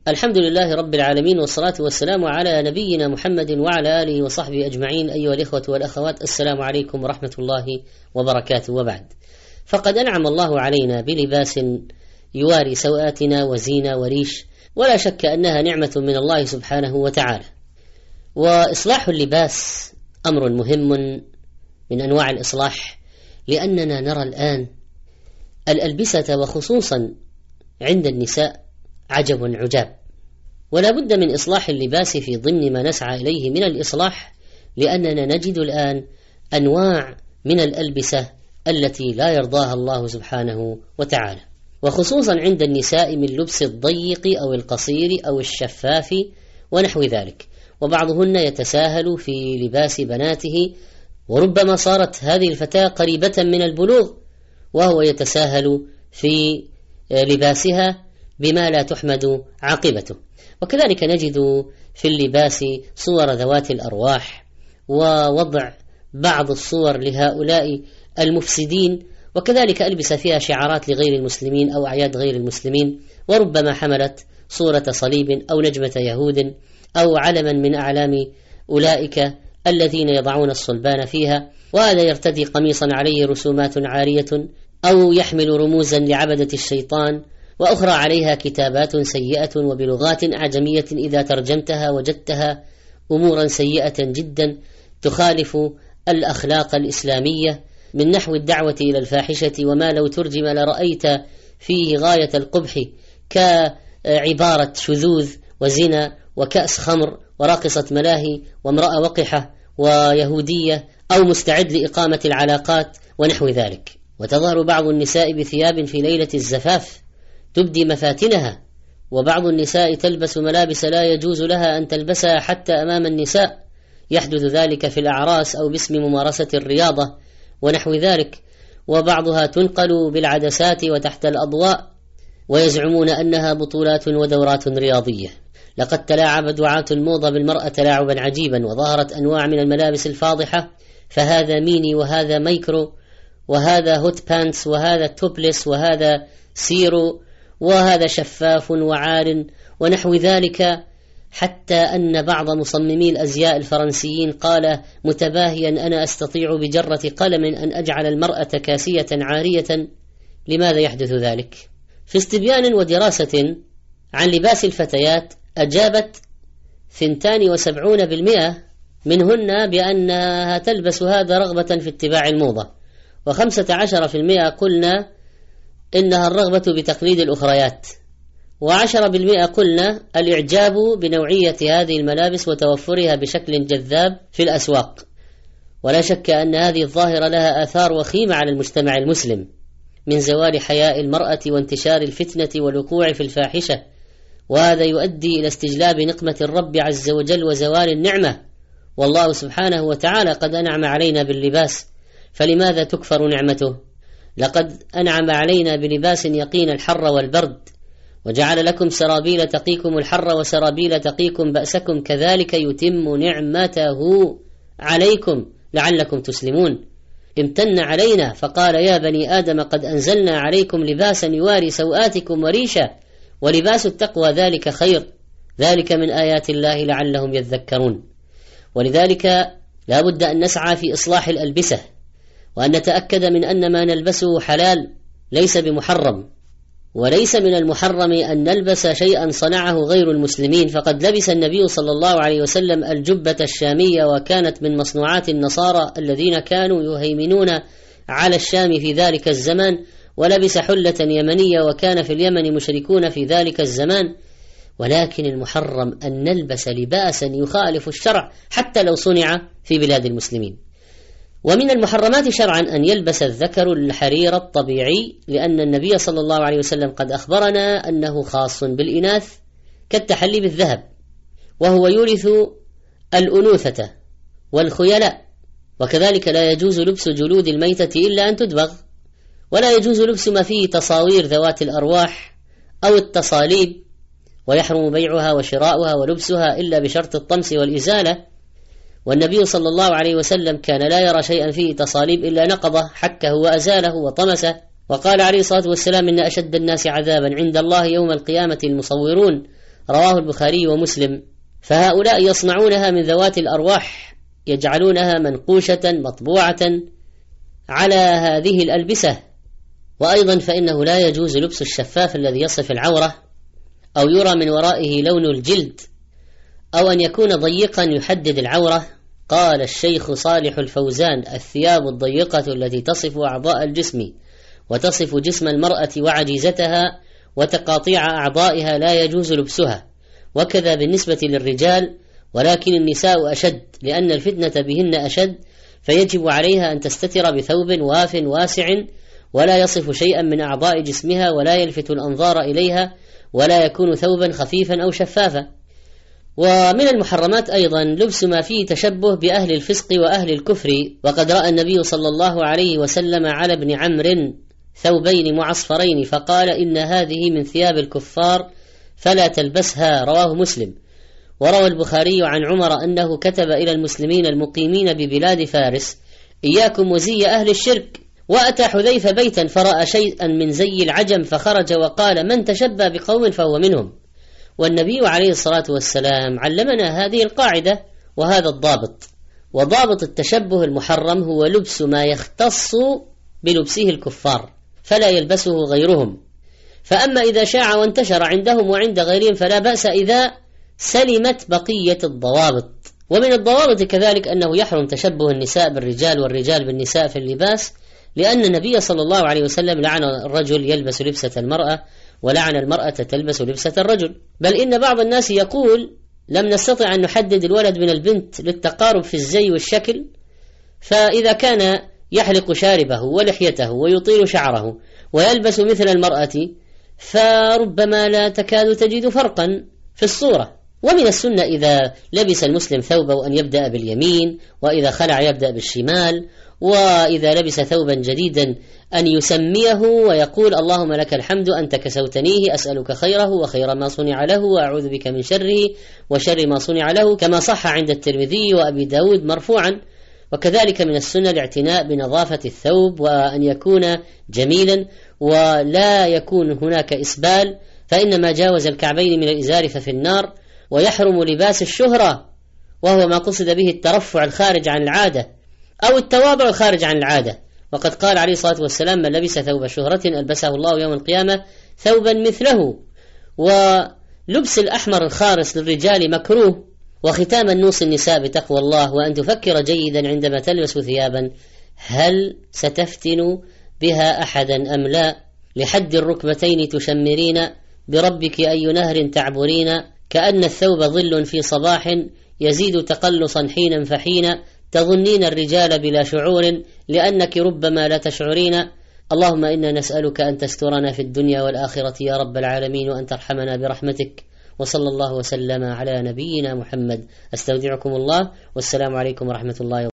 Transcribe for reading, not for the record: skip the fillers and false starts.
الحمد لله رب العالمين، والصلاة والسلام على نبينا محمد وعلى آله وصحبه أجمعين. أيها الإخوة والأخوات، السلام عليكم ورحمة الله وبركاته. وبعد، فقد أنعم الله علينا بلباس يواري سوآتنا وزينة وريش، ولا شك أنها نعمة من الله سبحانه وتعالى. وإصلاح اللباس أمر مهم من أنواع الإصلاح، لأننا نرى الآن الألبسة وخصوصا عند النساء عجب عجاب، ولا بد من إصلاح اللباس في ضمن ما نسعى إليه من الإصلاح، لأننا نجد الآن أنواع من الألبسة التي لا يرضاها الله سبحانه وتعالى، وخصوصا عند النساء من لبس الضيق أو القصير أو الشفاف ونحو ذلك. وبعضهن يتساهل في لباس بناته، وربما صارت هذه الفتاة قريبة من البلوغ وهو يتساهل في لباسها بما لا تحمد عاقبته. وكذلك نجد في اللباس صور ذوات الأرواح، ووضع بعض الصور لهؤلاء المفسدين، وكذلك ألبس فيها شعارات لغير المسلمين أو أعياد غير المسلمين، وربما حملت صورة صليب أو نجمة يهود أو علما من أعلام أولئك الذين يضعون الصلبان فيها، وهذا يرتدي قميصا عليه رسومات عارية أو يحمل رموزا لعبدة الشيطان، وأخرى عليها كتابات سيئة وبلغات أعجمية إذا ترجمتها وجدتها أمورا سيئة جدا تخالف الأخلاق الإسلامية، من نحو الدعوة إلى الفاحشة، وما لو ترجم لرأيت فيه غاية القبح، كعبارة شذوذ وزنا وكأس خمر ورقصة ملاهي وامرأة وقحة ويهودية أو مستعد لإقامة العلاقات ونحو ذلك. وتظهر بعض النساء بثياب في ليلة الزفاف تبدي مفاتنها، وبعض النساء تلبس ملابس لا يجوز لها أن تلبسها حتى أمام النساء، يحدث ذلك في الأعراس أو باسم ممارسة الرياضة ونحو ذلك. وبعضها تنقل بالعدسات وتحت الأضواء، ويزعمون أنها بطولات ودورات رياضية. لقد تلاعب دعاة الموضة بالمرأة تلاعبا عجيبا، وظهرت أنواع من الملابس الفاضحة، فهذا ميني وهذا مايكرو وهذا هوت بانتس وهذا توبلس وهذا سيرو وهذا شفاف وعار ونحو ذلك، حتى أن بعض مصممي الأزياء الفرنسيين قال متباهيا: أنا أستطيع بجرة قلم أن أجعل المرأة كاسية عارية. لماذا يحدث ذلك؟ في استبيان ودراسة عن لباس الفتيات أجابت 72% منهن بأنها تلبس هذا رغبة في اتباع الموضة، و15% قلنا إنها الرغبة بتقليد الأخريات، و10% قلنا الإعجاب بنوعية هذه الملابس وتوفرها بشكل جذاب في الأسواق. ولا شك أن هذه الظاهرة لها آثار وخيمة على المجتمع المسلم، من زوال حياء المرأة وانتشار الفتنة والوقوع في الفاحشة، وهذا يؤدي إلى استجلاب نقمة الرب عز وجل وزوال النعمة. والله سبحانه وتعالى قد أنعم علينا باللباس، فلماذا تكفر نعمته؟ لقد أنعم علينا بلباس يقينا الحر والبرد، وجعل لكم سرابيل تقيكم الحر وسرابيل تقيكم بأسكم، كذلك يتم نعمته عليكم لعلكم تسلمون. امتن علينا فقال: يا بني آدم قد أنزلنا عليكم لباسا يواري سوآتكم وريشا، ولباس التقوى ذلك خير، ذلك من آيات الله لعلهم يذكرون. ولذلك لا بد أن نسعى في إصلاح الألبسة، وأن نتأكد من أن ما نلبسه حلال ليس بمحرم. وليس من المحرم أن نلبس شيئا صنعه غير المسلمين، فقد لبس النبي صلى الله عليه وسلم الجبة الشامية، وكانت من مصنوعات النصارى الذين كانوا يهيمنون على الشام في ذلك الزمان، ولبس حلة يمنية، وكان في اليمن مشركون في ذلك الزمان. ولكن المحرم أن نلبس لباسا يخالف الشرع حتى لو صنع في بلاد المسلمين. ومن المحرمات شرعا أن يلبس الذكر الحرير الطبيعي، لأن النبي صلى الله عليه وسلم قد أخبرنا أنه خاص بالإناث، كالتحلي بالذهب، وهو يورث الأنوثة والخيلاء. وكذلك لا يجوز لبس جلود الميتة إلا أن تدبغ، ولا يجوز لبس ما فيه تصاوير ذوات الأرواح أو التصاليب، ويحرم بيعها وشراؤها ولبسها إلا بشرط الطمس والإزالة. والنبي صلى الله عليه وسلم كان لا يرى شيئا فيه تصاليب إلا نقضه، حكه وأزاله وطمسه. وقال عليه الصلاة والسلام: إن أشد الناس عذابا عند الله يوم القيامة المصورون، رواه البخاري ومسلم. فهؤلاء يصنعونها من ذوات الأرواح، يجعلونها منقوشة مطبوعة على هذه الألبسة. وأيضا فإنه لا يجوز لبس الشفاف الذي يصف العورة أو يرى من ورائه لون الجلد، أو أن يكون ضيقا يحدد العورة. قال الشيخ صالح الفوزان: الثياب الضيقة التي تصف أعضاء الجسم وتصف جسم المرأة وعجيزتها وتقاطيع أعضائها لا يجوز لبسها، وكذا بالنسبة للرجال، ولكن النساء أشد، لأن الفتنة بهن أشد، فيجب عليها أن تستتر بثوب واف واسع ولا يصف شيئا من أعضاء جسمها ولا يلفت الأنظار إليها، ولا يكون ثوبا خفيفا أو شفافا. ومن المحرمات أيضا لبس ما فيه تشبه بأهل الفسق وأهل الكفر، وقد رأى النبي صلى الله عليه وسلم على ابن عمرو ثوبين معصفرين فقال: إن هذه من ثياب الكفار فلا تلبسها، رواه مسلم. وروى البخاري عن عمر أنه كتب إلى المسلمين المقيمين ببلاد فارس: إياكم وزي أهل الشرك. وأتى حذيفة بيتا فرأى شيئا من زي العجم فخرج وقال: من تشبه بقوم فهو منهم. والنبي عليه الصلاة والسلام علمنا هذه القاعدة وهذا الضابط. وضابط التشبه المحرم هو لبس ما يختص بلبسه الكفار فلا يلبسه غيرهم. فأما إذا شاع وانتشر عندهم وعند غيرهم فلا بأس إذا سلمت بقية الضوابط. ومن الضوابط كذلك أنه يحرم تشبه النساء بالرجال والرجال بالنساء في اللباس، لأن النبي صلى الله عليه وسلم لعن الرجل يلبس لبسة المرأة ولعن المرأة تلبس لبسة الرجل. بل إن بعض الناس يقول: لم نستطع أن نحدد الولد من البنت للتقارب في الزي والشكل، فإذا كان يحلق شاربه ولحيته ويطيل شعره ويلبس مثل المرأة فربما لا تكاد تجد فرقا في الصورة. ومن السنة إذا لبس المسلم ثوبه أن يبدأ باليمين، وإذا خلع يبدأ بالشمال، وإذا لبس ثوبا جديدا أن يسميه ويقول: اللهم لك الحمد أنت كسوتنيه، أسألك خيره وخير ما صنع له وأعوذ بك من شره وشر ما صنع له، كما صح عند الترمذي وأبي داود مرفوعا. وكذلك من السنة الاعتناء بنظافة الثوب وأن يكون جميلا ولا يكون هناك إسبال، فإن ما جاوز الكعبين من الإزار ففي النار. ويحرم لباس الشهرة، وهو ما قصد به الترفع الخارج عن العادة أو التواضع الخارج عن العادة. وقد قال عليه الصلاة والسلام: من لبس ثوب شهرة ألبسه الله يوم القيامة ثوبا مثله. ولبس الأحمر الخارص للرجال مكروه. وختاما نوصي النساء بتقوى الله، وأن تفكر جيدا عندما تلبس ثيابا: هل ستفتن بها أحدا أم لا؟ لحد الركبتين تشمرين، بربك أي نهر تعبرين، كأن الثوب ظل في صباح يزيد تقلصا حينا فحينا، تظنين الرجال بلا شعور لأنك ربما لا تشعرين. اللهم إنا نسألك أن تسترنا في الدنيا والآخرة يا رب العالمين، وأن ترحمنا برحمتك. وصلى الله وسلم على نبينا محمد. أستودعكم الله، والسلام عليكم ورحمة الله وبركاته.